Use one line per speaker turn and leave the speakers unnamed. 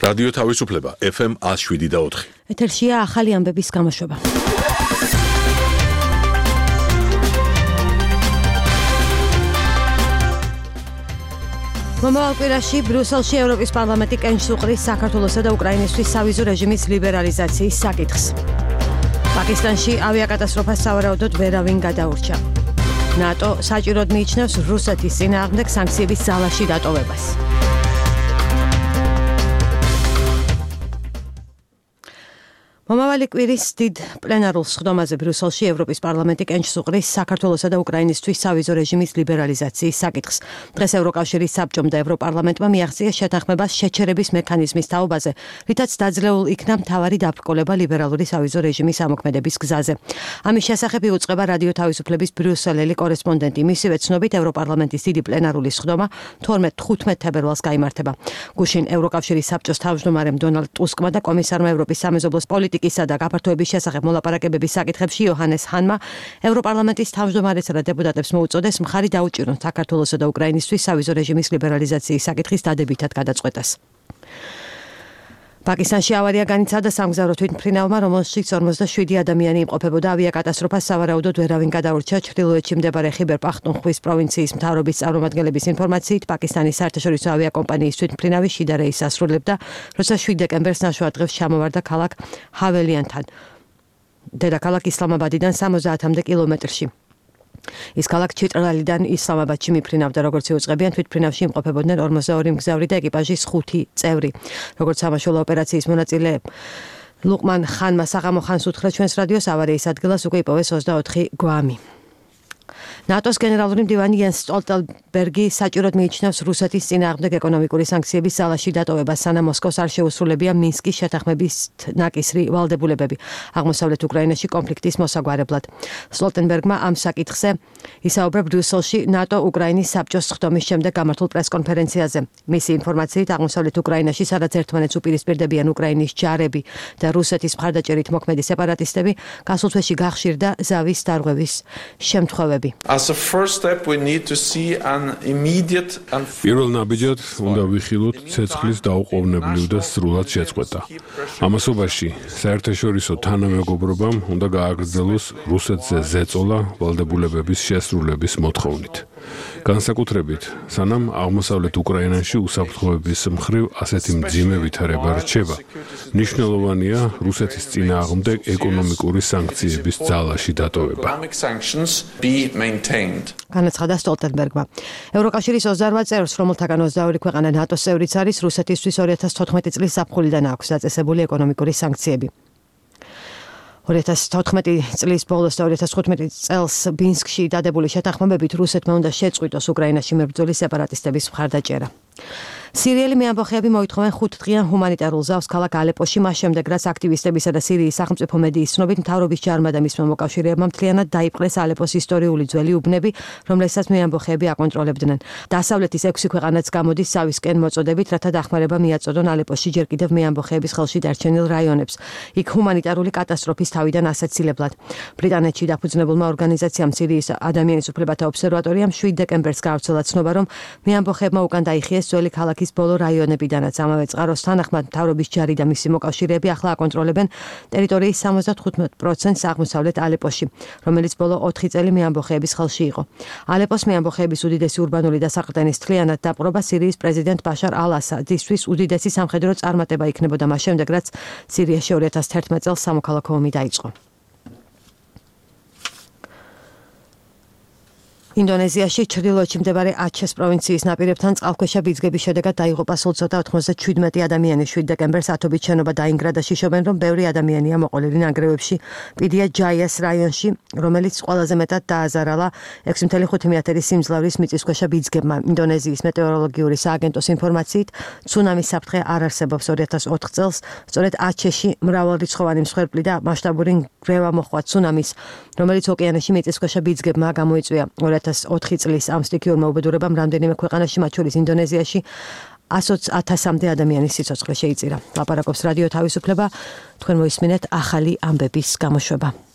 რადიო თავისუფლება FM 107.4.
ეთერშია ახალი ამბების გამოშვება. მომავალ კვირაში ბრიუსელში ევროპის პარლამენტი კენჭს უყრის საქართველოსა და უკრაინისთვის სავიზო რეჟიმის ლიბერალიზაციის საკითხს. პაკისტანში ავიაკატასტროფას სავარაუდოდ ვერავინ გადაურჩა. ნატო საჭიროდ მიიჩნევს რუსეთის წინააღმდეგ სანქციების ძალაში დატოვებას. მომავალი კვირის დიდ პლენარულ სხდომაზე ბრიუსელში ევროპის პარლამენტი კენჭს უყრის საქართველოსა და უკრაინისთვის სავიზო რეჟიმის ლიბერალიზაციის საკითხს. დღეს ევროკავშირის საბჭომ და ევროპარლამენტმა მიაღწია შეთანხმებას შეჩერების მექანიზმის თაობაზე, რითაც დაძლეულ იქნა მთავარი დაბრკოლება ლიბერალური სავიზო რეჟიმის ამოქმედების გზაზე. ამის შესახებ იუწყება რადიო თავისუფლების ბრიუსელელი კორესპონდენტი. მისივე ცნობით ევროპარლამენტის დიდი პლენარული სხდომა 12-15 თებერვალს გაიმართება. გუშინ ევროკავშირის საბჭოს თავმჯდომარემ დონალდ ტუსკმა და კომისარმა ევროპის სამეზობლოს პოლიტიკისა და გაფართოების შესახებ მოლაპარაკებების საკითხებში იოჰანეს ჰანმა ევროპარლამენტის თავმჯდომარესა და დეპუტატებს მოუწოდეს მხარი დაუჭირონ საქართველოსა და უკრაინისთვის სავიზო რეჟიმის ლიბერალიზაციის საკითხის დადებითად გადაწყვეტას. პაკისტანში ავარია განიცადა სამგზავრო თვითმფრინავმა, რომელშიც 47 ადამიანი იმყოფებოდა. ავიაკატასტროფას სავარაუდოდ ვერავინ გადაურჩა. ჩრდილოეთში მდებარე ხიბერ პახტუნხვის პროვინციის მთავრობის წარმომადგენლების ინფორმაციით, პაკისტანის საერთაშორისო ავიაკომპანიის თვითმფრინავი შიდა რეისს ასრულებდა, როცა 7 დეკემბერს ნახევარ დღეს ჩამოვარდა ქალაქ ჰაველიანთან, დედაქალაქ ისლამაბადიდან 70-მდე კილომეტრში. ის ქალაქ ჩიტრალიდან ისლამაბადში მიფრინავდა, როგორც იუწყებიან, თვითმფრინავში იმყოფებოდნენ 42 მგზავრი და ეკიპაჟის 5 წევრი. როგორც სამაშველო ოპერაციის მონაწილე ლუყმან ხანმა საღამო ხანს უთხრა ჩვენს რადიოს, ავარიის ადგილას უკვე იპოვეს 24 გვამი. ნატოს გენერალური მდივანი იენს სტოლტენბერგი საჭიროდ მიიჩნევს რუსეთის წინააღმდეგ ეკონომიკური სანქციების ძალაში დატოვებას, სანამ მოსკოვს არ შეუსრულებია მინსკის შეთანხმების ნაკისრი ვალდებულებები აღმოსავლეთ უკრაინაში კონფლიქტის მოსაგვარებლად. სტოლტენბერგმა ამ საკითხზე ისაუბრა ბრიუსელში ნატო უკრაინის საბჭოს სხდომის შემდეგ გამართულ პრესკონფერენციაზე. მისი ინფორმაციით, აღმოსავლეთ უკრაინაში, სადაც ერთმანეთს უპირისპირდებიან უკრაინის ჯარები და რუსეთის მხარდაჭერით მოქმედი სეპარატისტები, გასულ თვეში გახშირდა ზავის დარღვევის შემთხვევები.
As a first step, we need to see an immediate and
პირველ ნაბიჯად უნდა ვიხილოთ ცეცხლის დაუყოვნებლივ და სრულად შეწყვეტა. ამასობაში საერთაშორისო თანამეგობრობამ უნდა გააგრძელოს რუსეთზე ზეწოლა ვალდებულებების შესრულების მოთხოვნით. განსაკუთრებით, სანამ აღმოსავლეთ უკრაინაში უსაფრთხოების მხრივ ასეთი მძიმე ვითარება რჩება, მნიშვნელოვანია რუსეთის წინააღმდეგ ეკონომიკური სანქციების ძალაში დატოვება.
განაცხადა სტოლტენბერგმა. ევროკავშირის 28 წევრს, რომელთაგან 22 ქვეყანა ნატოს წევრიც არის, რუსეთისთვის 2014 წლის ზაფხულიდან აქვს დაწესებული ეკონომიკური სანქციები. 2014 წლის ბოლოს და 2015 წელს მინსკში დადებული შეთანხმებებით რუსეთმა უნდა შეწყვიტოს უკრაინაში მებრძოლი სეპარატისტების მხარდაჭერა. სირიელი მეამბოხეები მოითხოვენ 5 დღიან ჰუმანიტარულ ზავს ქალაქ ალეპოში, მას შემდეგ, რაც აქტივისტებისა და სირიის სახელმწიფო მედიის ცნობით მთავრობის ჯარმა და მისმა მოკავშირეებმა მთლიანად დაიპყრეს ალეპოს ისტორიული ძველი უბნები, რომელსაც მეამბოხეები აკონტროლებდნენ. დასავლეთის 6 ქვეყანაც გამოდის ზავისკენ მოწოდებით, რათა დახმარება მიაწოდონ ალეპოში ჯერ კიდევ მეამბოხეების ხელში დარჩენილ რაიონებს. იქ ჰუმანიტარული კატასტროფის თავიდან ასაცილებლად. ბრიტანეთში დაფუძნებულმა ორგანიზაციამ სირიის ადამიანის უფლებათა ობსერვატორიამ 7 დეკემბერს გაავრცელა ცნობა, რომ მეამბოხეებმა უკან დაიხიეს ძველი ქალაქის ბოლო რაიონებიდანაც. ამავე წყაროს თანახმად მთავრობის ჯარი და მისი მოკავშირეები ახლა აკონტროლებენ ტერიტორიის 75%-ს აღმოსავლეთ ალეპოში, რომელიც ბოლო 4 წელი მეამბოხეების ხელში იყო. ალეპოს მეამბოხეების უდიდესი ურბანული დასაყრდენის მთლიანად დაპყრობა სირიის პრეზიდენტ ბაშარ ალ-ასადისთვის უდიდესი სამხედრო წარმატება იქნებოდა მას შემდეგ, რაც სირიაში 2011 წელს სამოქალაქო ომი დაიწყო. ინდონეზიაში ჩრდილოეთში მდებარე აჩეს პროვინციის ნაპირებთან წყალქვეშა ბიძგების შედეგად დაიღუპა სულ ცოტა 97 ადამიანი. 7 დეკემბერს ათობით შენობა დაინგრა და შიშობენ, რომ ბევრი ადამიანია მოყოლილი ნანგრევებში პიდია ჯაიას რაიონში, რომელიც ყველაზე მეტად დააზარალა 6.5 სიმძლავრის მიწისქვეშა ბიძგებმა. ინდონეზიის მეტეოროლოგიური სააგენტოს ინფორმაციით, ცუნამის საფრთხე არ არსებობს. 2004 წელს სწორედ აჩეში მრავალრიცხოვანი მსხვერპლი და მასშტაბური ნგრევა მოჰყვა ცუნამის, რომელიც ოკეანეში მიწისქვეშა ბიძგებმა გამოიწვია. 2004 წლის ამ სტიქიურმა უბედურებამ რამდენიმე ქვეყანაში, მათ შორის ინდონეზიაში 120,000-მდე ადამიანის სიცოცხლე შეიწირა. ლაპარაკობს რადიო თავისუფლება, თქვენ მოისმინეთ ახალი ამბების გამოშვება.